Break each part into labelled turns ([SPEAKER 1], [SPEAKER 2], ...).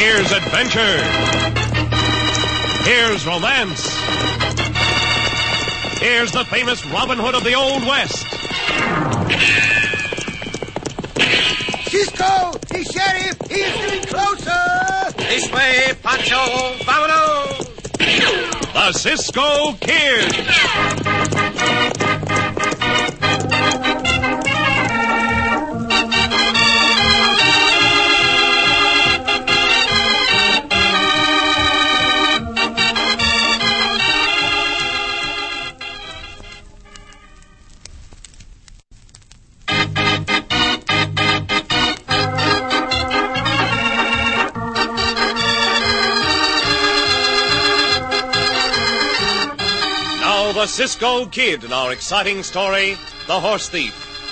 [SPEAKER 1] Here's adventure. Here's romance. Here's the famous Robin Hood of the Old West.
[SPEAKER 2] Cisco! The sheriff! He is getting closer!
[SPEAKER 3] This way, Pancho! Vámonos!
[SPEAKER 1] The Cisco Kid. The Cisco Kid in our exciting story, The Horse Thief.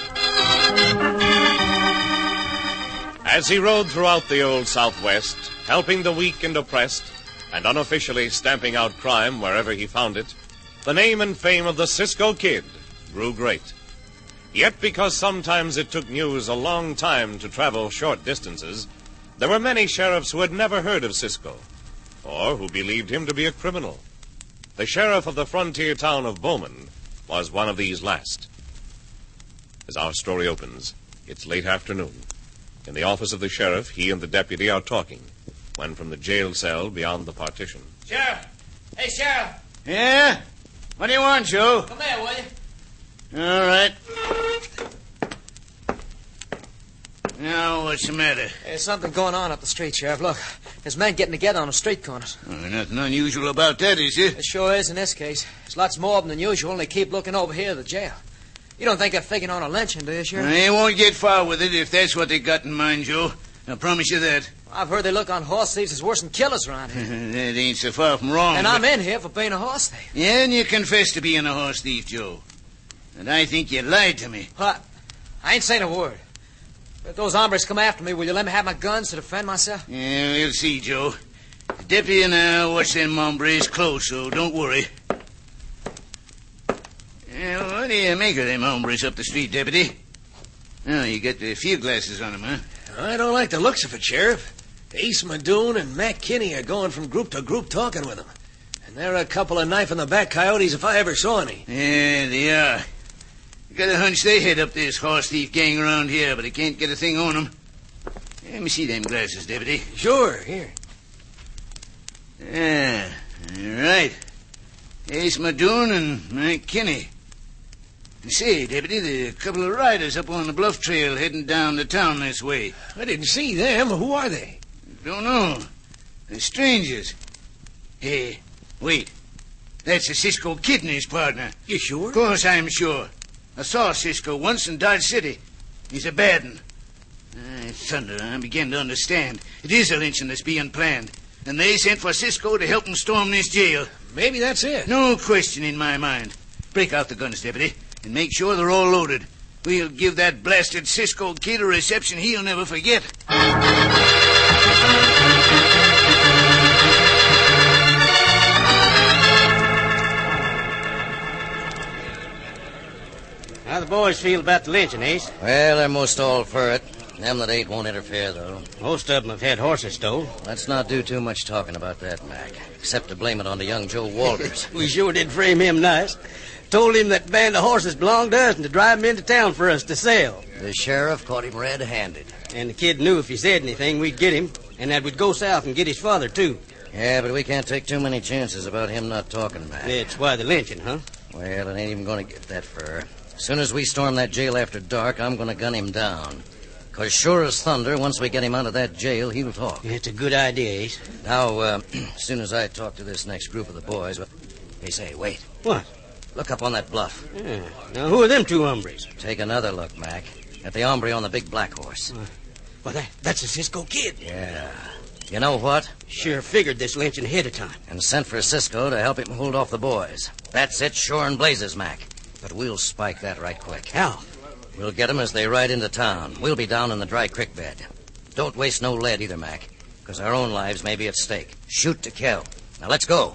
[SPEAKER 1] As he rode throughout the old Southwest, helping the weak and oppressed, and unofficially stamping out crime wherever he found it, the name and fame of the Cisco Kid grew great. Yet because sometimes it took news a long time to travel short distances, there were many sheriffs who had never heard of Cisco, or who believed him to be a criminal. The sheriff of the frontier town of Bowman was one of these last. As our story opens, it's late afternoon. In the office of the sheriff, he and the deputy are talking, when from the jail cell beyond the partition.
[SPEAKER 3] Sheriff! Hey, Sheriff!
[SPEAKER 2] Yeah? What do you want, Joe?
[SPEAKER 3] Come here, will you?
[SPEAKER 2] All right. Now, what's the matter?
[SPEAKER 4] There's something going on up the street, Sheriff. Look, there's men getting together on the street corners.
[SPEAKER 2] Oh, nothing unusual about that, is there?
[SPEAKER 4] It sure is in this case. There's lots more of them than usual, and they keep looking over here at the jail. You don't think they're figuring on a lynching, do you, Sheriff?
[SPEAKER 2] They won't get far with it if that's what they got in mind, Joe. I promise you that.
[SPEAKER 4] I've heard they look on horse thieves as worse than killers around here.
[SPEAKER 2] That ain't so far from wrong.
[SPEAKER 4] And I'm in here for being a horse thief.
[SPEAKER 2] Yeah, and you confess to being a horse thief, Joe. And I think you lied to me.
[SPEAKER 4] What? I ain't saying a word. If those hombres come after me, will you let me have my guns to defend myself?
[SPEAKER 2] Yeah, we'll see, Joe. The deputy and I'll watch them hombres close, so don't worry. What do you make of them hombres up the street, deputy? Oh, you got the field glasses on them, huh?
[SPEAKER 5] I don't like the looks of it, Sheriff. Ace Madoon and Mac Kinney are going from group to group talking with them. And they're a couple of knife-in-the-back coyotes if I ever saw any.
[SPEAKER 2] Yeah, they are. Got a hunch they head up this horse thief gang around here, but I can't get a thing on them. Let me see them glasses, deputy.
[SPEAKER 5] Sure, here.
[SPEAKER 2] Yeah, all right. Ace Madoon and Mac Kinney. Say, deputy, there are a couple of riders up on the bluff trail heading down to town this way.
[SPEAKER 5] I didn't see them. Who are they?
[SPEAKER 2] Don't know. They're strangers. Hey, wait. That's a Cisco Kid and his partner.
[SPEAKER 5] You sure?
[SPEAKER 2] Of course I'm sure. I saw Cisco once in Dodge City. He's a bad one. Thunder, I begin to understand. It is a lynching that's being planned. And they sent for Cisco to help them storm this jail.
[SPEAKER 5] Maybe that's it.
[SPEAKER 2] No question in my mind. Break out the guns, deputy, and make sure they're all loaded. We'll give that blasted Cisco Kid a reception he'll never forget.
[SPEAKER 3] How the boys feel about the lynching, Ace?
[SPEAKER 6] Well, they're most all for it. Them that ain't won't interfere, though.
[SPEAKER 3] Most of them have had horses stole.
[SPEAKER 6] Let's not do too much talking about that, Mac. Except to blame it on the young Joe Walters.
[SPEAKER 3] We sure did frame him nice. Told him that band of horses belonged to us and to drive him into town for us to sell.
[SPEAKER 6] The sheriff caught him red-handed.
[SPEAKER 3] And the kid knew if he said anything, we'd get him. And that we'd go south and get his father, too.
[SPEAKER 6] Yeah, but we can't take too many chances about him not talking, Mac.
[SPEAKER 3] That's why the lynching, huh?
[SPEAKER 6] Well, it ain't even going to get that far. As soon as we storm that jail after dark, I'm going to gun him down. 'Cause sure as thunder, once we get him out of that jail, he'll talk.
[SPEAKER 3] It's a good idea, Ace.
[SPEAKER 6] Now, as soon as I talk to this next group of the boys... Hey, say, wait.
[SPEAKER 3] What?
[SPEAKER 6] Look up on that bluff.
[SPEAKER 3] Yeah. Now, who are them two hombres?
[SPEAKER 6] Take another look, Mac. At the hombre on the big black horse.
[SPEAKER 3] Well, that's a Cisco Kid.
[SPEAKER 6] Yeah. You know what?
[SPEAKER 3] Sure figured this lynching ahead of time.
[SPEAKER 6] And sent for Cisco to help him hold off the boys. That's it, sure and blazes, Mac. But we'll spike that right quick.
[SPEAKER 3] How?
[SPEAKER 6] We'll get 'em as they ride into town. We'll be down in the dry creek bed. Don't waste no lead either, Mac, because our own lives may be at stake. Shoot to kill. Now, let's go.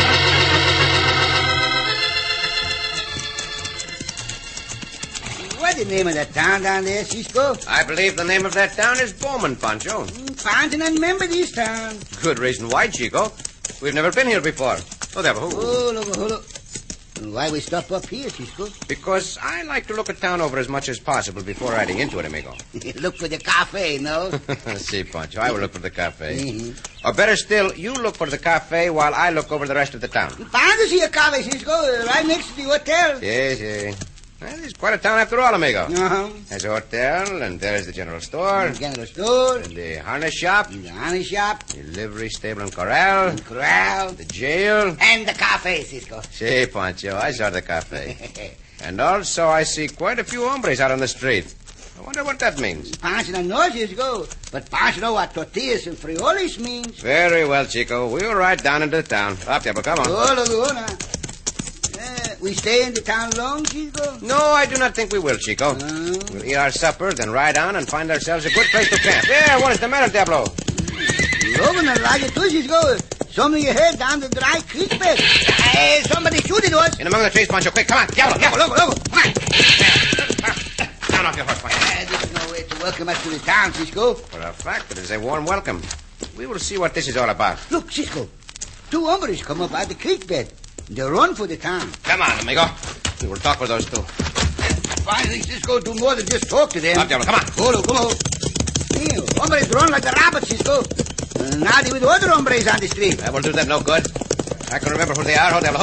[SPEAKER 3] Wait
[SPEAKER 2] What's the name of that town down there, Cisco?
[SPEAKER 7] I believe the name of that town is Bowman, Pancho.
[SPEAKER 2] Pancho don't remember this town.
[SPEAKER 7] Good reason why, Chico. We've never been here before. Oh, there,
[SPEAKER 2] Hold up. Why we stop up here, Cisco?
[SPEAKER 7] Because I like to look a town over as much as possible before riding into it, amigo.
[SPEAKER 2] Look for the cafe, no?
[SPEAKER 7] See, Pancho, I will look for the cafe. Or better still, you look for the cafe while I look over the rest of the town.
[SPEAKER 2] Pancho see a cafe, Cisco, right next to the hotel.
[SPEAKER 7] Yes. Well, it's quite a town after all, amigo.
[SPEAKER 2] Uh-huh.
[SPEAKER 7] There's a hotel, and there's the general store.
[SPEAKER 2] The general store.
[SPEAKER 7] And the harness shop.
[SPEAKER 2] The honey shop.
[SPEAKER 7] The livery stable and corral.
[SPEAKER 2] The corral.
[SPEAKER 7] The jail.
[SPEAKER 2] And the cafe, Cisco.
[SPEAKER 7] See, Pancho, I saw the cafe. And also I see quite a few hombres out on the street. I wonder what that means.
[SPEAKER 2] Pancho don't know, Cisco. But Pancho know what tortillas and frijoles means.
[SPEAKER 7] Very well, Chico. We'll ride down into the town. Up, Diablo, come on.
[SPEAKER 2] Go now. We stay in the town long, Chico?
[SPEAKER 7] No, I do not think we will, Chico. We'll eat our supper, then ride on and find ourselves a good place to camp. Yeah, what is the matter, Diablo?
[SPEAKER 2] Logan, I like it too, Cisco. Somebody heard down the dry creek bed. Hey, somebody shooting us.
[SPEAKER 7] In among the trees, Pancho. Quick, come on. Diablo.
[SPEAKER 2] Logo. Come on.
[SPEAKER 7] Down off your horse, Pancho.
[SPEAKER 2] There's no way to welcome us to the town, Cisco.
[SPEAKER 7] For a fact, it is a warm welcome. We will see what this is all about.
[SPEAKER 2] Look, Cisco. Two hombres come up out the creek bed. They run for the town.
[SPEAKER 7] Come on, amigo. We will talk with those two.
[SPEAKER 2] Finally, Cisco do more than just talk to them.
[SPEAKER 7] Up, Diablo, come on.
[SPEAKER 2] Come on. Here, hombres run like the rabbits, Cisco. Now they with other hombres on the street.
[SPEAKER 7] That will do them no good. I can remember who they are. Hold.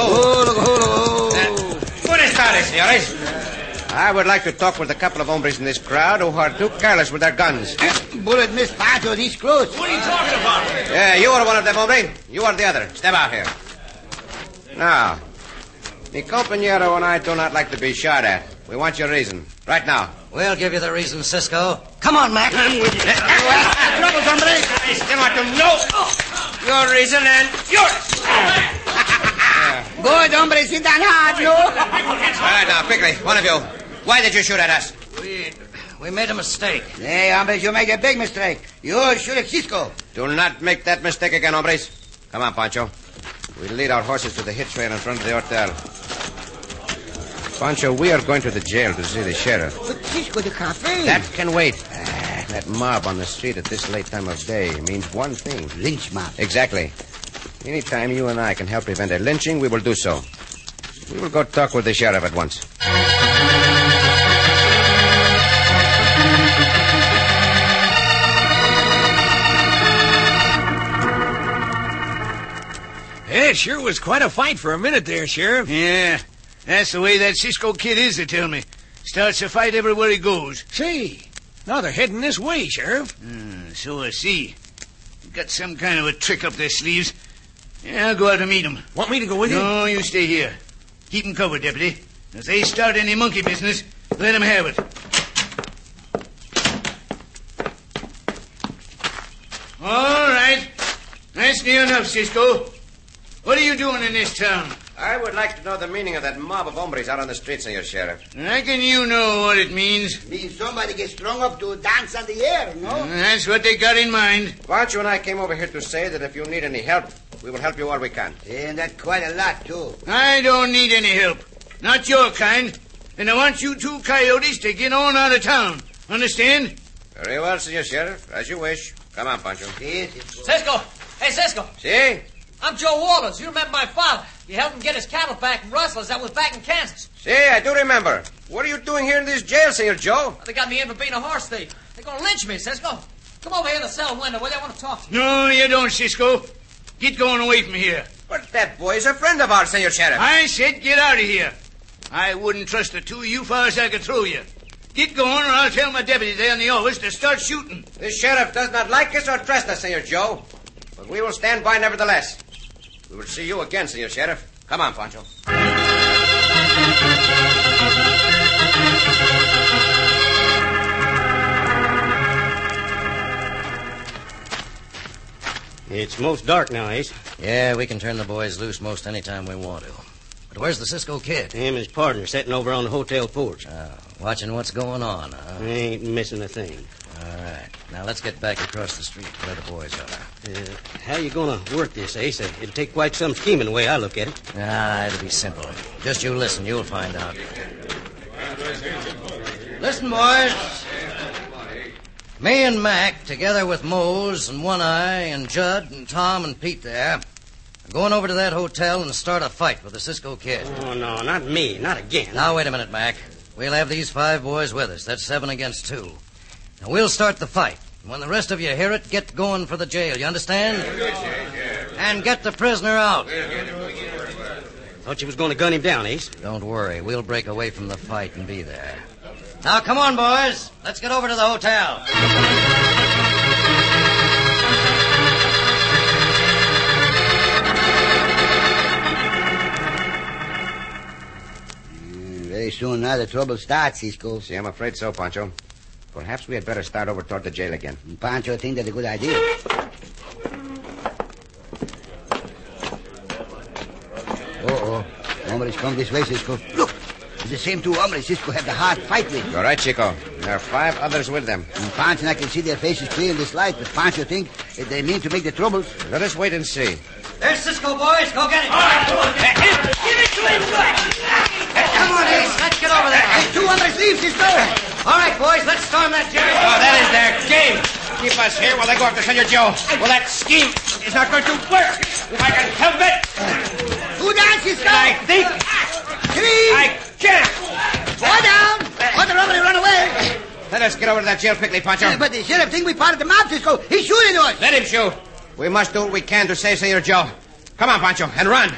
[SPEAKER 2] Hold.
[SPEAKER 7] Buenas tardes, señores. I would like to talk with a couple of hombres in this crowd who are too careless with their guns.
[SPEAKER 2] Bullet missed Pancho these close.
[SPEAKER 1] What are you talking about?
[SPEAKER 7] Yeah, you are one of them, hombre. You are the other. Step out here. Now, mi compañero and I do not like to be shot at. We want your reason. Right now.
[SPEAKER 6] We'll give you the reason, Cisco. Come on, Mac.
[SPEAKER 2] I'm with you. Trouble, hombre.
[SPEAKER 7] I still want to know your reason and yours.
[SPEAKER 2] Good, hombre. Sit down hard, no?
[SPEAKER 7] All right, now, quickly, one of you. Why did you shoot at us?
[SPEAKER 6] We made a mistake.
[SPEAKER 2] Hey, hombres, you make a big mistake. You shoot at Cisco.
[SPEAKER 7] Do not make that mistake again, hombres. Come on, Pancho. We'll lead our horses to the hitch rail in front of the hotel. Pancho, we are going to the jail to see the sheriff.
[SPEAKER 2] But Cisco, the cafe.
[SPEAKER 7] That can wait. That mob on the street at this late time of day means one thing.
[SPEAKER 2] Lynch mob.
[SPEAKER 7] Exactly. Anytime you and I can help prevent a lynching, we will do so. We will go talk with the sheriff at once.
[SPEAKER 5] It sure was quite a fight for a minute there, Sheriff.
[SPEAKER 2] Yeah, that's the way that Cisco kid is, they tell me. Starts a fight everywhere he goes.
[SPEAKER 5] See, now they're heading this way, Sheriff.
[SPEAKER 2] So I see. Got some kind of a trick up their sleeves. Yeah, I'll go out and meet them.
[SPEAKER 5] Want me to go with you?
[SPEAKER 2] No, you stay here. Keep them covered, Deputy. If they start any monkey business, let them have it. All right. That's near enough, Cisco. What are you doing in this town?
[SPEAKER 7] I would like to know the meaning of that mob of hombres out on the street, Senor Sheriff.
[SPEAKER 2] Reckon you know what it means.
[SPEAKER 3] Means somebody gets strung up to dance on the air, no?
[SPEAKER 2] That's what they got in mind.
[SPEAKER 7] Pancho and I came over here to say that if you need any help, we will help you all we can.
[SPEAKER 3] And that's quite a lot, too.
[SPEAKER 2] I don't need any help. Not your kind. And I want you two coyotes to get on out of town. Understand?
[SPEAKER 7] Very well, Senor Sheriff. As you wish. Come on, Pancho.
[SPEAKER 3] Yes,
[SPEAKER 4] Cisco! Hey, Cisco!
[SPEAKER 7] See?
[SPEAKER 4] I'm Joe Waters. You remember my father. You helped him get his cattle back from rustlers that was back in Kansas.
[SPEAKER 7] See, I do remember. What are you doing here in this jail, Senor Joe?
[SPEAKER 4] They got me in for being a horse thief. They're going to lynch me, Cisco. Come over here to the cell window where they want to talk to you.
[SPEAKER 2] No, you don't, Cisco. Get going away from here.
[SPEAKER 7] But that boy is a friend of ours, Senor Sheriff.
[SPEAKER 2] I said get out of here. I wouldn't trust the two of you far as I could throw you. Get going or I'll tell my deputy there in the office to start shooting.
[SPEAKER 7] The sheriff does not like us or trust us, Senor Joe. But we will stand by nevertheless. We will see you again, Senor Sheriff. Come on, Pancho.
[SPEAKER 3] It's most dark now, Ace.
[SPEAKER 6] Yeah, we can turn the boys loose most any time we want to. But where's the Cisco kid?
[SPEAKER 3] Him and his partner sitting over on the hotel porch.
[SPEAKER 6] Watching what's going on, huh?
[SPEAKER 3] They ain't missing a thing.
[SPEAKER 6] All right. Now let's get back across the street to where the boys are.
[SPEAKER 3] How you gonna work this, Ace? It'll take quite some scheming the way I look at it.
[SPEAKER 6] It'll be simple. Just you listen, you'll find out. Listen, boys. Me and Mac, together with Mose and One Eye and Judd and Tom and Pete there, are going over to that hotel and start a fight with the Cisco Kid.
[SPEAKER 3] Oh, no, not me. Not again.
[SPEAKER 6] Now, wait a minute, Mac. We'll have these 5 boys with us. That's 7 against 2. Now, we'll start the fight. When the rest of you hear it, get going for the jail. You understand? And get the prisoner out.
[SPEAKER 3] Thought you was going to gun him down, Ace.
[SPEAKER 6] Don't worry. We'll break away from the fight and be there. Now, come on, boys. Let's get over to the hotel.
[SPEAKER 8] Very soon now the trouble starts, Cisco.
[SPEAKER 7] See, I'm afraid so, Pancho. Perhaps we had better start over toward the jail again.
[SPEAKER 8] Pancho think that's a good idea. Uh-oh. Hombres come this way, Cisco. Look! It's the same 2 hombres Cisco have the hard fight with.
[SPEAKER 7] You're right, Chico. There are 5 others with them.
[SPEAKER 8] And Pancho and I can see their faces clear in this light, but Pancho think that they mean to make the trouble.
[SPEAKER 7] Let us wait and see.
[SPEAKER 6] There's Cisco, boys. Go get him. Give it to him, come on, Ace. Let's get over there.
[SPEAKER 8] Hey, 2 hombres leave, Cisco.
[SPEAKER 6] All right, boys. Let's storm that jail.
[SPEAKER 7] Oh, that is their game. Keep us here while they go after Senor Joe. Well, that scheme is not going to work. If I can help it.
[SPEAKER 8] 2 down, Cisco.
[SPEAKER 7] I think
[SPEAKER 8] 3.
[SPEAKER 7] I can.
[SPEAKER 8] 4 down. Let the robbery run away.
[SPEAKER 7] Let us get over to that jail quickly, Pancho.
[SPEAKER 8] But the sheriff think we part of the mob, Cisco. He's shooting at us.
[SPEAKER 7] Let him shoot. We must do what we can to save Senor Joe. Come on, Pancho, and run.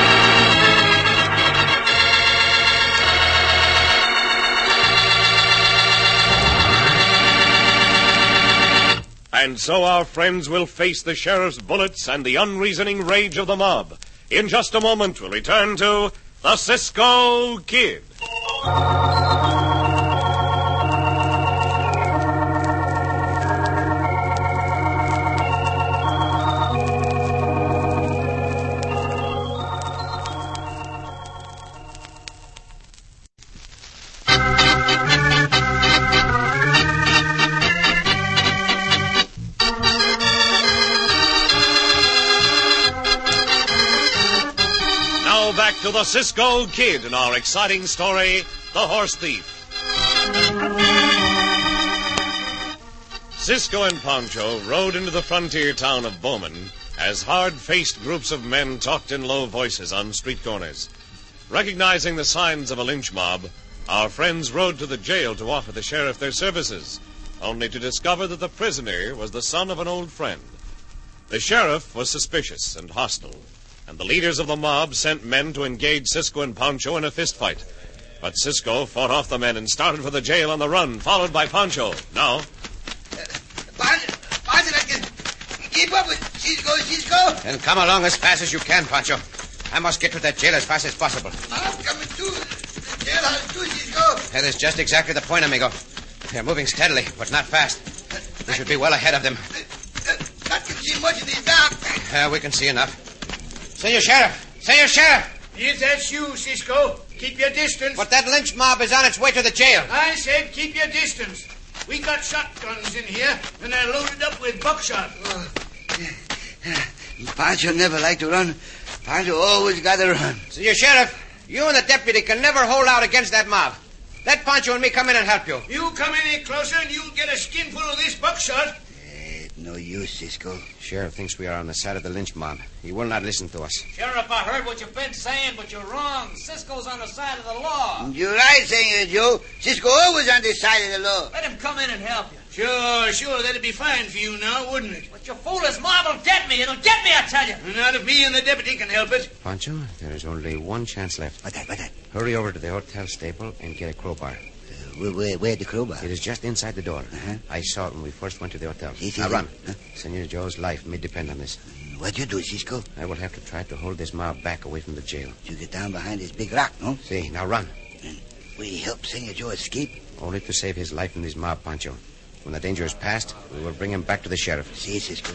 [SPEAKER 1] And so our friends will face the sheriff's bullets and the unreasoning rage of the mob. In just a moment, we'll return to the Cisco Kid. Back to the Cisco Kid in our exciting story, The Horse Thief. Cisco and Pancho rode into the frontier town of Bowman as hard-faced groups of men talked in low voices on street corners. Recognizing the signs of a lynch mob, our friends rode to the jail to offer the sheriff their services, only to discover that the prisoner was the son of an old friend. The sheriff was suspicious and hostile, and the leaders of the mob sent men to engage Cisco and Pancho in a fistfight. But Cisco fought off the men and started for the jail on the run, followed by Pancho. Now...
[SPEAKER 8] Pancho, I can keep up with Cisco.
[SPEAKER 7] Then come along as fast as you can, Pancho. I must get to that jail as fast as possible.
[SPEAKER 8] I'm coming too. The jailhouse too, Cisco.
[SPEAKER 7] That is just exactly the point, amigo. They're moving steadily, but not fast. We should be well ahead of them.
[SPEAKER 8] Not can see much in these dark.
[SPEAKER 7] We can see enough. Senor Sheriff! Senor Sheriff!
[SPEAKER 2] Yes, that's you, Cisco. Keep your distance.
[SPEAKER 7] But that lynch mob is on its way to the jail.
[SPEAKER 2] I said keep your distance. We got shotguns in here, and they're loaded up with buckshot.
[SPEAKER 8] Pancho never liked to run. Pancho always got to run.
[SPEAKER 7] Senor Sheriff, you and the deputy can never hold out against that mob. Let Pancho and me come in and help you.
[SPEAKER 2] You come any closer, and you'll get a skinful of this buckshot.
[SPEAKER 8] No use, Cisco.
[SPEAKER 7] Sheriff thinks we are on the side of the lynch mob. He will not listen to us.
[SPEAKER 4] Sheriff, I heard what you've been saying, but you're wrong. Cisco's on the side of the law.
[SPEAKER 8] You're right, Senor Joe. Cisco always on this side of the law.
[SPEAKER 4] Let him come in and help you.
[SPEAKER 2] Sure. That'd be fine for you now, wouldn't it?
[SPEAKER 4] But your foolish mob will get me. It'll get me, I tell you.
[SPEAKER 2] Not if me and the deputy can help it.
[SPEAKER 7] Pancho, there is only one chance left.
[SPEAKER 8] What that?
[SPEAKER 7] Hurry over to the hotel stable and get a crowbar.
[SPEAKER 8] Where the crowbar?
[SPEAKER 7] It is just inside the door.
[SPEAKER 8] Uh-huh.
[SPEAKER 7] I saw it when we first went to the hotel.
[SPEAKER 8] See,
[SPEAKER 7] now run.
[SPEAKER 8] Huh?
[SPEAKER 7] Senor Joe's life may depend on this.
[SPEAKER 8] What you do, Cisco?
[SPEAKER 7] I will have to try to hold this mob back away from the jail.
[SPEAKER 8] You get down behind this big rock, no?
[SPEAKER 7] See, now run.
[SPEAKER 8] And we help Senor Joe escape?
[SPEAKER 7] Only to save his life from this mob, Pancho. When the danger is past, we will bring him back to the sheriff.
[SPEAKER 8] See, Cisco.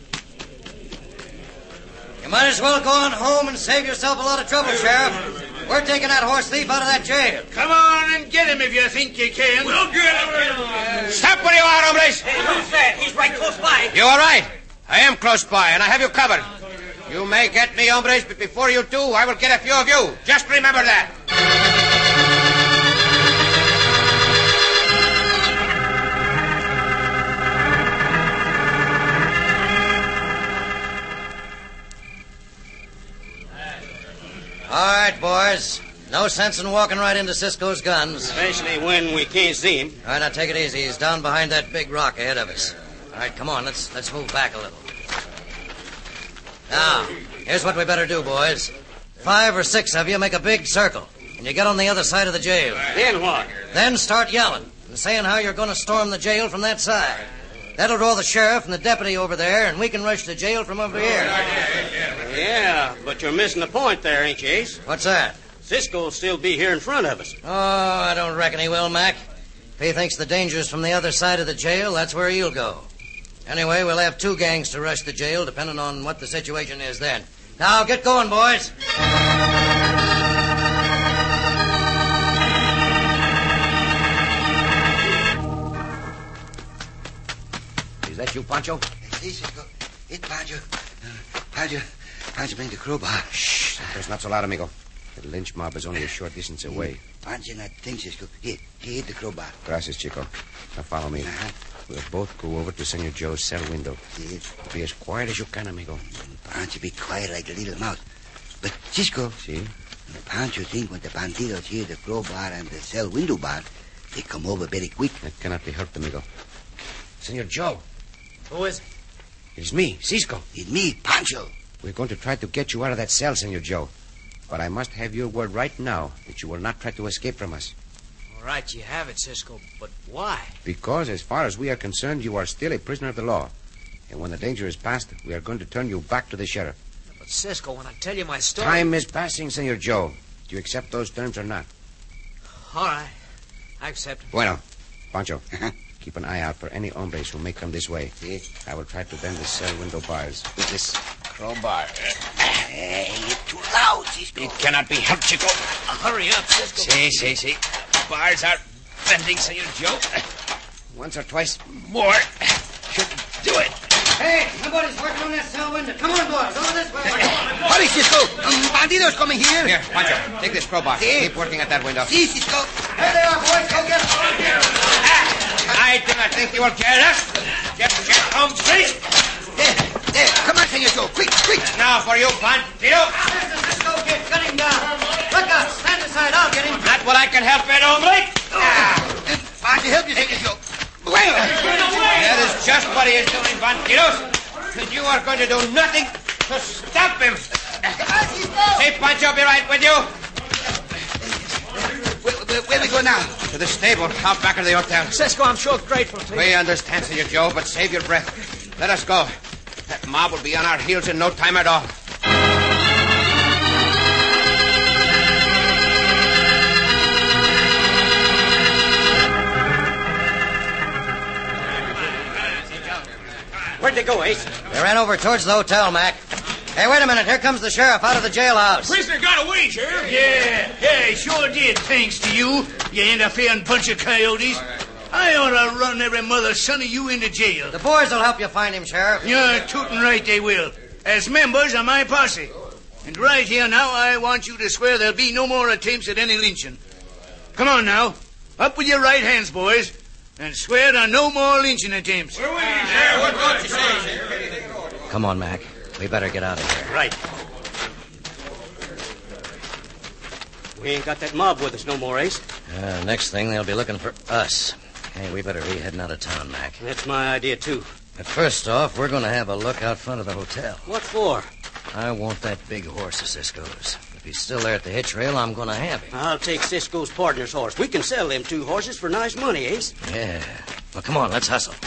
[SPEAKER 6] You might as well go on home and save yourself a lot of trouble, Sheriff. We're taking that horse thief out of that jail.
[SPEAKER 2] Come on and get him if you think you can.
[SPEAKER 4] We'll get him.
[SPEAKER 7] Stop where you are, hombres!
[SPEAKER 4] Hey, who's that? He's right close by.
[SPEAKER 7] You are right. I am close by, and I have you covered. You may get me, hombres, but before you do, I will get a few of you. Just remember that.
[SPEAKER 6] No sense in walking right into Cisco's guns.
[SPEAKER 3] Especially when we can't see him.
[SPEAKER 6] All right, now take it easy. He's down behind that big rock ahead of us. All right, come on. Let's move back a little. Now, here's what we better do, boys. 5 or 6 of you make a big circle, and you get on the other side of the jail.
[SPEAKER 3] Then what?
[SPEAKER 6] Then start yelling and saying how you're going to storm the jail from that side. That'll draw the sheriff and the deputy over there, and we can rush the jail from over here.
[SPEAKER 3] Yeah, but you're missing the point there, ain't you, Ace?
[SPEAKER 6] What's that?
[SPEAKER 3] Cisco'll still be here in front of us.
[SPEAKER 6] Oh, I don't reckon he will, Mac. If he thinks the danger's from the other side of the jail, that's where he'll go. Anyway, we'll have 2 gangs to rush the jail, depending on what the situation is then. Now, get going, boys.
[SPEAKER 7] Is that you, Pancho?
[SPEAKER 8] Si, Cisco. It's Pancho. Pancho, bring the crowbar.
[SPEAKER 7] Shh. There's not so loud, amigo. The lynch mob is only a short distance away.
[SPEAKER 8] Pancho not think, Cisco. Here, the crowbar.
[SPEAKER 7] Gracias, Chico. Now follow me. We'll both go over to Senor Joe's cell window.
[SPEAKER 8] Yes.
[SPEAKER 7] Be as quiet as you can, amigo.
[SPEAKER 8] Pancho be quiet like a little mouse. But, Cisco,
[SPEAKER 7] See?
[SPEAKER 8] Pancho think when the bandidos hear the crowbar and the cell window bar, they come over very quick.
[SPEAKER 7] That cannot be helped, amigo. Senor Joe,
[SPEAKER 4] Who is it?
[SPEAKER 7] it's me, Cisco.
[SPEAKER 8] It's me, Pancho.
[SPEAKER 7] We're going to try to get you out of that cell, Senor Joe. But I must have your word right now that you will not try to escape from us.
[SPEAKER 4] All right, you have it, Cisco, but why?
[SPEAKER 7] Because, as far as we are concerned, you are still a prisoner of the law. And when the danger is past, we are going to turn you back to the sheriff.
[SPEAKER 4] But, Cisco, when I tell you my story...
[SPEAKER 7] Time is passing, Senor Joe. Do you accept those terms or not?
[SPEAKER 4] All right. I accept it.
[SPEAKER 7] Bueno. Pancho, keep an eye out for any hombres who may come this way.
[SPEAKER 8] See?
[SPEAKER 7] I will try to bend the cell window bars with this crowbar.
[SPEAKER 8] Hey, you're too loud, Cisco.
[SPEAKER 7] It cannot be helped, Chico.
[SPEAKER 4] Hurry up, Cisco.
[SPEAKER 7] See. Bars are bending, Senor Joe. Once or twice more should do it.
[SPEAKER 6] Hey, somebody's working on that cell window. Come on, boys. Over this way.
[SPEAKER 8] Hurry, Cisco. Bandidos coming here.
[SPEAKER 7] Here, Pancho, take this crowbar.
[SPEAKER 8] Sí.
[SPEAKER 7] Keep working at that window.
[SPEAKER 8] See, Cisco.
[SPEAKER 6] Here they are, boys. Go get them.
[SPEAKER 7] I do not think you will carry us. Get home, please.
[SPEAKER 8] There. Come on, Senor Joe. Quick.
[SPEAKER 7] Now for you, Bandito.
[SPEAKER 6] There's the Cisco kid. Cut him down. Look out. Stand aside. I'll get him.
[SPEAKER 7] Not what I can help it, hombre.
[SPEAKER 8] Pancho, help you, Senor Joe. Bueno.
[SPEAKER 7] That is just what he is doing, Bandidos. And you are going to do nothing to stop him. Say, Pancho, I'll be right with you.
[SPEAKER 8] Where we go now?
[SPEAKER 7] To the stable, out back of the hotel.
[SPEAKER 4] Cisco, I'm sure grateful to you.
[SPEAKER 7] We understand, Senor Joe, but save your breath. Let us go. That mob will be on our heels in no time at all.
[SPEAKER 3] Where'd they go, Ace?
[SPEAKER 6] They ran over towards the hotel, Mac. Hey, wait a minute. Here comes the sheriff out of the jailhouse.
[SPEAKER 2] Prisoner got away, Sheriff. Yeah, sure did, thanks to you, you interfering bunch of coyotes. I ought to run every mother's son of you into jail.
[SPEAKER 6] The boys will help you find him, Sheriff.
[SPEAKER 2] You're tootin' right they will, as members of my posse. And right here now, I want you to swear there'll be no more attempts at any lynching. Come on now, up with your right hands, boys, and swear to no more lynching attempts.
[SPEAKER 6] Come on, Mac. We better get out of here.
[SPEAKER 3] Right. We ain't got that mob with us no more, Ace.
[SPEAKER 6] Next thing, they'll be looking for us. Hey, we better be heading out of town, Mac.
[SPEAKER 3] That's my idea, too.
[SPEAKER 6] But first off, we're going to have a look out front of the hotel.
[SPEAKER 3] What for?
[SPEAKER 6] I want that big horse of Cisco's. If he's still there at the hitch rail, I'm going to have him.
[SPEAKER 3] I'll take Cisco's partner's horse. We can sell them 2 horses for nice money, Ace.
[SPEAKER 6] Yeah. Well, come on, let's hustle.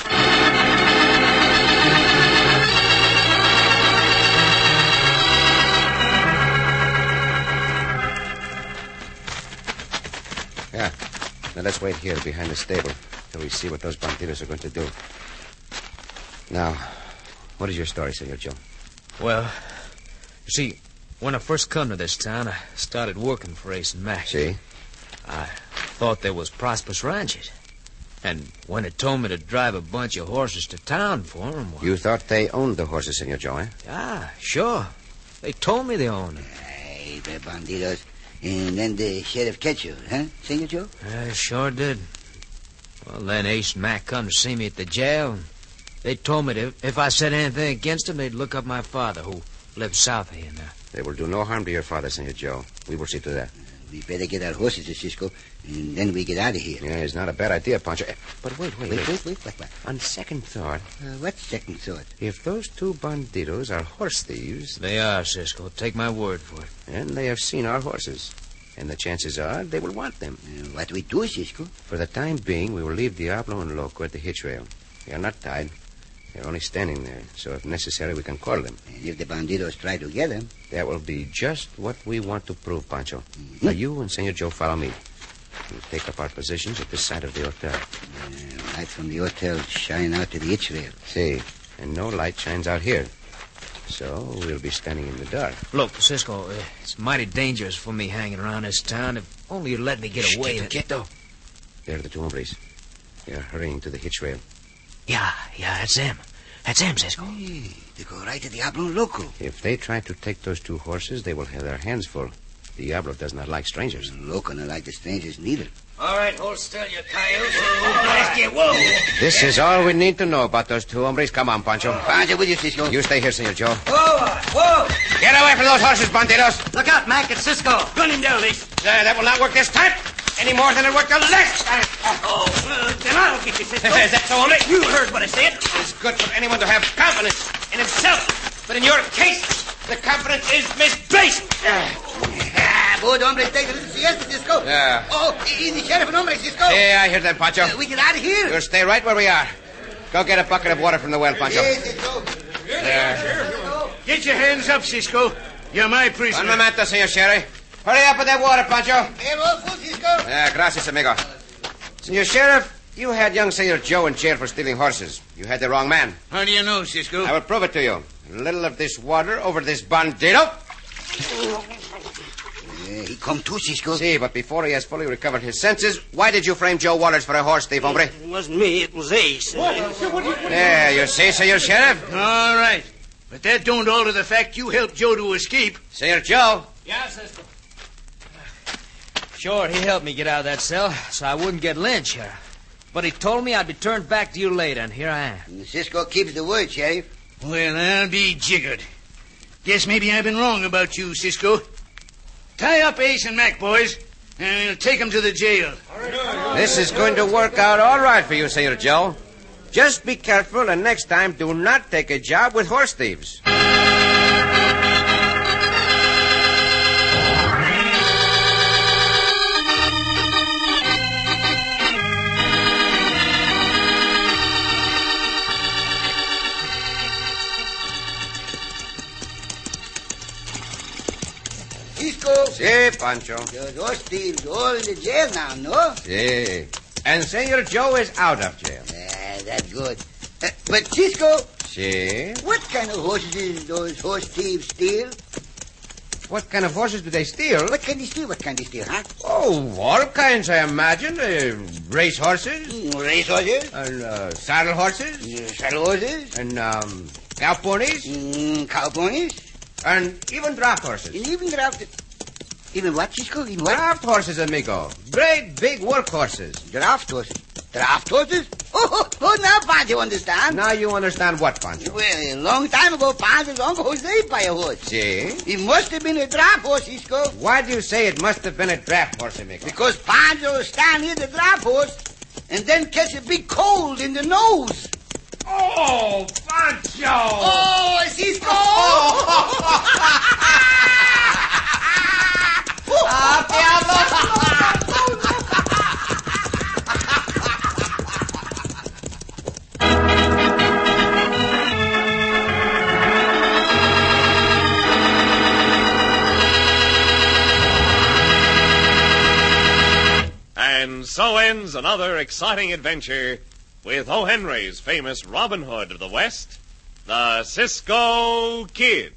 [SPEAKER 7] Yeah. Now let's wait here behind the stable till we see what those bandidos are going to do. Now, what is your story, Senor Joe?
[SPEAKER 4] Well, you see, when I first come to this town, I started working for Ace and Mac.
[SPEAKER 7] See?
[SPEAKER 4] I thought there was prosperous ranches. And when it told me to drive a bunch of horses to town for them... Well,
[SPEAKER 7] You thought they owned the horses, Senor Joe, eh?
[SPEAKER 4] yeah, sure. They told me they owned them.
[SPEAKER 8] Hey, the bandidos. And then the sheriff catch you, huh, Senor Joe?
[SPEAKER 4] I sure did. Well, then Ace and Mac come to see me at the jail. And they told me that if I said anything against them, they'd look up my father, who lives south of here now.
[SPEAKER 7] They will do no harm to your father, Senor Joe. We will see to that.
[SPEAKER 8] We better get our horses, Cisco, and then we get out of here.
[SPEAKER 7] Yeah, it's not a bad idea, Pancho. But wait.
[SPEAKER 8] What?
[SPEAKER 7] On second thought,
[SPEAKER 8] What's second thought?
[SPEAKER 7] if those two bandidos are horse thieves,
[SPEAKER 4] They are, Cisco. Take my word for it.
[SPEAKER 7] and they have seen our horses, and the chances are they will want them.
[SPEAKER 8] What we do, Cisco?
[SPEAKER 7] For the time being, we will leave Diablo and Loco at the hitch rail. They are not tied. They're only standing there, so if necessary, we can call them.
[SPEAKER 8] And if the bandidos try to get them,
[SPEAKER 7] That will be just what we want to prove, Pancho. Now, you and Senor Joe follow me. We'll take up our positions at this side of the hotel.
[SPEAKER 8] light from the hotel shine out to the hitch rail.
[SPEAKER 7] See, and no light shines out here. So we'll be standing in the dark.
[SPEAKER 4] Look, Cisco, it's mighty dangerous for me hanging around this town. If only you'd let me get away.
[SPEAKER 7] Quieto. There are the two hombres. They are hurrying to the hitch rail.
[SPEAKER 4] Yeah, that's them. That's them, Cisco.
[SPEAKER 8] Hey, they go right to Diablo and Loco.
[SPEAKER 7] If they try to take those two horses, they will have their hands full. Diablo does not like strangers.
[SPEAKER 8] Loco not like the strangers neither.
[SPEAKER 6] All right, hold still, you coyotes. Whoa!
[SPEAKER 7] This is all we need to know about those two hombres. Come on, Pancho.
[SPEAKER 8] Pancho with you, Cisco.
[SPEAKER 7] You stay here, Senor Joe.
[SPEAKER 6] Whoa!
[SPEAKER 7] Get away from those horses, bandidos.
[SPEAKER 6] Look out, Mac, it's Cisco.
[SPEAKER 2] Gun him down, Ace.
[SPEAKER 7] That will not work this time. Any more than it worked the last time.
[SPEAKER 2] Then I'll get you, Cisco.
[SPEAKER 7] Is that so, hombre?
[SPEAKER 2] You heard what I said.
[SPEAKER 7] It's good for anyone to have confidence in himself. But in your case, the confidence is misplaced.
[SPEAKER 8] Both hombres take a little siesta, Cisco.
[SPEAKER 7] Yeah.
[SPEAKER 8] Oh, is the sheriff and hombre, Cisco?
[SPEAKER 7] Yeah, I hear that, Pancho.
[SPEAKER 8] We get out of here.
[SPEAKER 7] You'll stay right where we are. Go get a bucket of water from the well, Pancho.
[SPEAKER 8] Yes, Cisco.
[SPEAKER 2] Get your hands up, Cisco. You're my prisoner.
[SPEAKER 7] Un momento, Senor Sheriff. Hurry up with that water, Pancho.
[SPEAKER 8] We're all full, Cisco.
[SPEAKER 7] Gracias, amigo. Senor Sheriff, you had young Senor Joe in jail for stealing horses. You had the wrong man.
[SPEAKER 2] How do you know, Cisco?
[SPEAKER 7] I will prove it to you. A little of this water over this bandito.
[SPEAKER 8] He come too, Cisco.
[SPEAKER 7] See, but before he has fully recovered his senses, why did you frame Joe Waters for a horse thief, hombre?
[SPEAKER 3] It wasn't me, it was Ace.
[SPEAKER 7] There, you see, Senor Sheriff.
[SPEAKER 2] All right. But that don't alter the fact you helped Joe to escape.
[SPEAKER 7] Senor Joe.
[SPEAKER 4] Yeah, Cisco. Sure, he helped me get out of that cell so I wouldn't get lynched. But he told me I'd be turned back to you later, and here I am.
[SPEAKER 8] Cisco keeps the word, Sheriff.
[SPEAKER 2] Well, I'll be jiggered. Guess maybe I've been wrong about you, Cisco. Tie up Ace and Mac, boys, and we'll take them to the jail.
[SPEAKER 7] This is going to work out all right for you, Senor Joe. Just be careful, and next time do not take a job with horse thieves.
[SPEAKER 8] Cisco.
[SPEAKER 7] Si, Pancho.
[SPEAKER 8] Those horse thieves all in the jail now, no?
[SPEAKER 7] Si. And Senor Joe is out of jail.
[SPEAKER 8] That's good. But, Cisco,
[SPEAKER 7] Si.
[SPEAKER 8] what kind of horses those horse thieves steal?
[SPEAKER 7] What kind of horses do they steal?
[SPEAKER 8] What can they steal? Huh?
[SPEAKER 7] Oh, all kinds, I imagine. Race horses.
[SPEAKER 8] Race horses?
[SPEAKER 7] And saddle horses.
[SPEAKER 8] Saddle horses?
[SPEAKER 7] And cow ponies.
[SPEAKER 8] Cow ponies?
[SPEAKER 7] And even draft horses.
[SPEAKER 8] And even draft... Even what, Cisco? Even what?
[SPEAKER 7] Draft horses, amigo. Great big work horses.
[SPEAKER 8] Draft horses? Draft horses? Oh, now Pancho understand.
[SPEAKER 7] Now you understand what, Pancho?
[SPEAKER 8] Well, a long time ago, Pancho's uncle was raped by a horse.
[SPEAKER 7] See?
[SPEAKER 8] It must have been a draft horse, Cisco.
[SPEAKER 7] Why do you say it must have been a draft horse, amigo?
[SPEAKER 8] Because Pancho stand near the draft horse and then catch a big cold in the nose.
[SPEAKER 7] Oh, Pancho!
[SPEAKER 8] Oh, Cisco!
[SPEAKER 1] And so ends another exciting adventure with O. Henry's famous Robin Hood of the West, the Cisco Kid.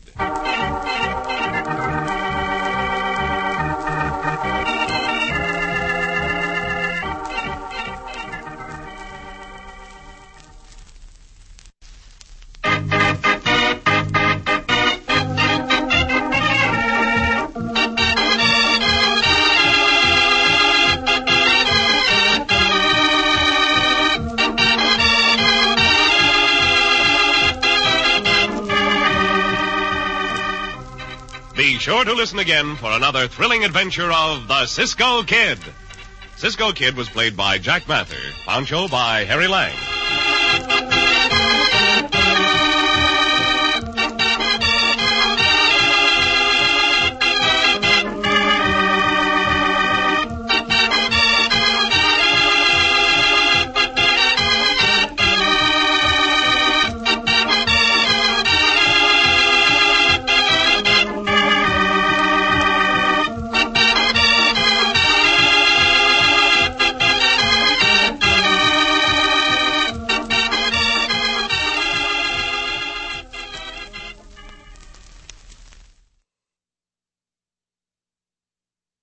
[SPEAKER 1] Be sure to listen again for another thrilling adventure of the Cisco Kid. Cisco Kid was played by Jack Mather, Pancho by Harry Lang.